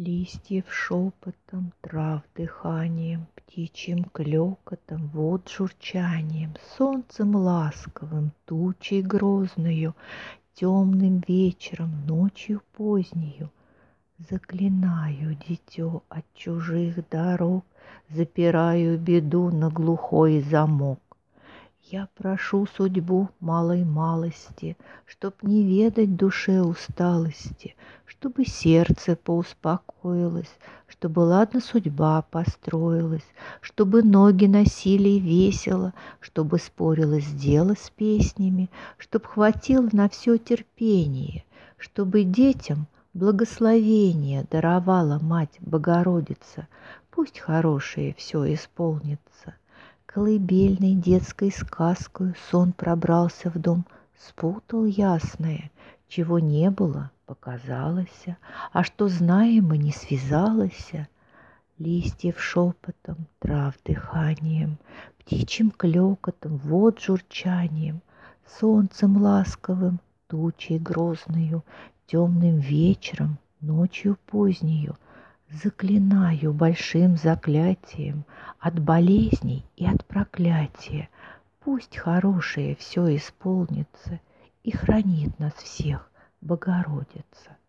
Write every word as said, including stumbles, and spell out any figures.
Листьев шепотом, трав дыханием, птичьим клёкотом, вод журчанием, солнцем ласковым, тучей грозною, темным вечером, ночью позднею. Заклинаю дитё от чужих дорог, запираю беду на глухой замок. Я прошу судьбу малой малости, чтоб не ведать душе усталости, чтобы сердце поуспокоилось, чтобы ладно судьба построилась, чтобы ноги носили весело, чтобы спорилось дело с песнями, чтоб хватило на все терпение, чтобы детям благословение даровала Мать Богородица. Пусть хорошее все исполнится. Колыбельной детской сказкою сон пробрался в дом, спутал ясное, чего не было, показалось, а что знаемо не связалось. Листьев шепотом, трав дыханием, птичьим клёкотом, вод журчанием, солнцем ласковым, тучей грозною, темным вечером, ночью позднею. Заклинаю большим заклятием от болезней и от проклятия. Пусть хорошее все исполнится и хранит нас всех Богородица.